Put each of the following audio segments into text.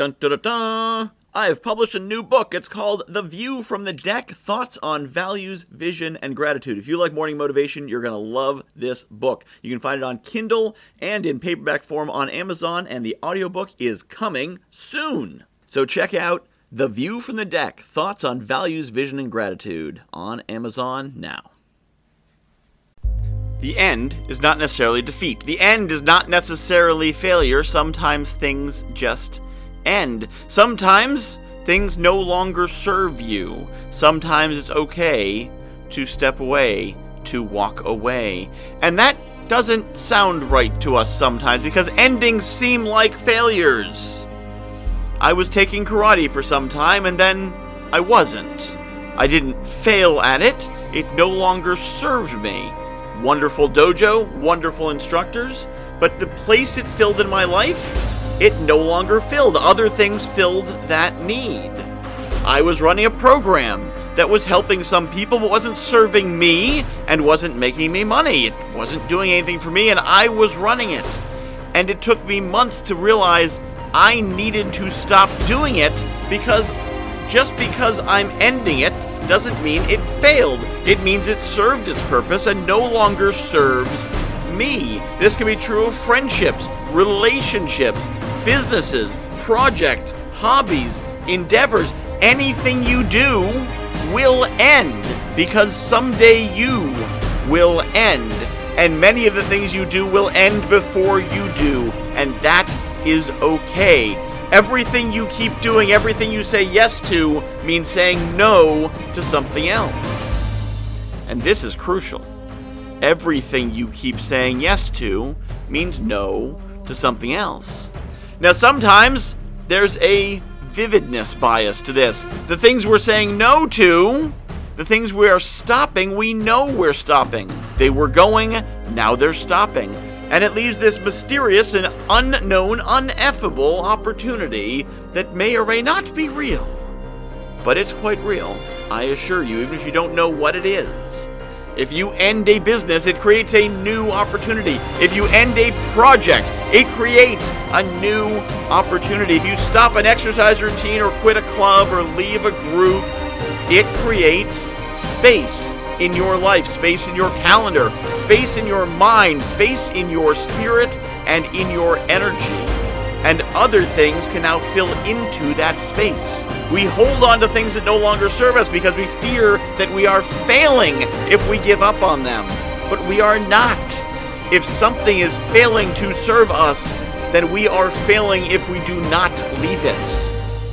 Dun dun dun dun! I've published a new book. It's called The View from the Deck, Thoughts on Values, Vision, and Gratitude. If you like morning motivation, you're going to love this book. You can find it on Kindle and in paperback form on Amazon, and the audiobook is coming soon. So check out The View from the Deck, Thoughts on Values, Vision, and Gratitude on Amazon now. The end is not necessarily defeat. The end is not necessarily failure. Sometimes things just end. Sometimes things no longer serve you. Sometimes it's okay to step away, to walk away. And that doesn't sound right to us sometimes because endings seem like failures. I was taking karate for some time and then I wasn't. I didn't fail at it. It no longer served me. Wonderful dojo, wonderful instructors, but the place it filled in my life, it no longer filled. Other things filled that need. I was running a program that was helping some people but wasn't serving me and wasn't making me money. It wasn't doing anything for me and I was running it. And it took me months to realize I needed to stop doing it because just because I'm ending it doesn't mean it failed. It means it served its purpose and no longer serves me. This can be true of friendships, relationships, businesses, projects, hobbies, endeavors. Anything you do will end because someday you will end. And many of the things you do will end before you do. And that is okay. Everything you keep doing, everything you say yes to, means saying no to something else. And this is crucial. Everything you keep saying yes to means no to something else. Now, sometimes there's a vividness bias to this. The things we're saying no to, the things we are stopping, we know we're stopping. They were going, now they're stopping. And it leaves this mysterious and unknown, ineffable opportunity that may or may not be real. But it's quite real, I assure you, even if you don't know what it is. If you end a business, it creates a new opportunity. If you end a project, it creates a new opportunity. If you stop an exercise routine or quit a club or leave a group, it creates space in your life, space in your calendar, space in your mind, space in your spirit, and in your energy. And other things can now fill into that space. We hold on to things that no longer serve us because we fear that we are failing if we give up on them. But we are not. If something is failing to serve us, then we are failing if we do not leave it.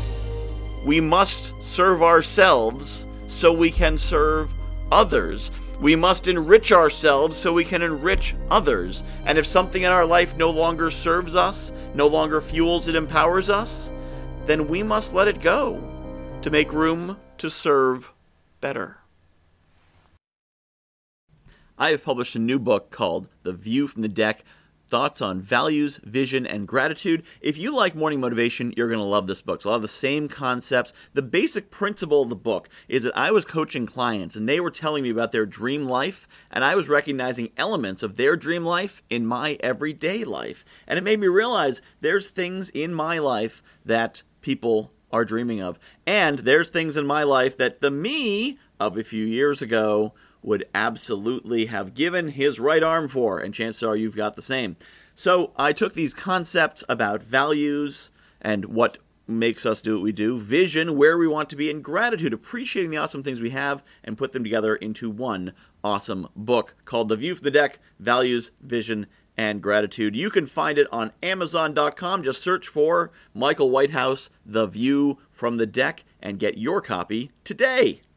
We must serve ourselves so we can serve others. We must enrich ourselves so we can enrich others. And if something in our life no longer serves us, no longer fuels and empowers us, then we must let it go to make room to serve better. I have published a new book called The View from the Deck, Thoughts on Values, Vision, and Gratitude. If you like morning motivation, you're going to love this book. It's a lot of the same concepts. The basic principle of the book is that I was coaching clients, and they were telling me about their dream life, and I was recognizing elements of their dream life in my everyday life. And it made me realize there's things in my life that people are dreaming of. And there's things in my life that the me of a few years ago would absolutely have given his right arm for, and chances are you've got the same. So I took these concepts about values and what makes us do what we do, vision, where we want to be, and gratitude, appreciating the awesome things we have, and put them together into one awesome book called The View from the Deck, Values, Vision, and Gratitude. You can find it on Amazon.com. Just search for Michael Whitehouse, The View from the Deck, and get your copy today.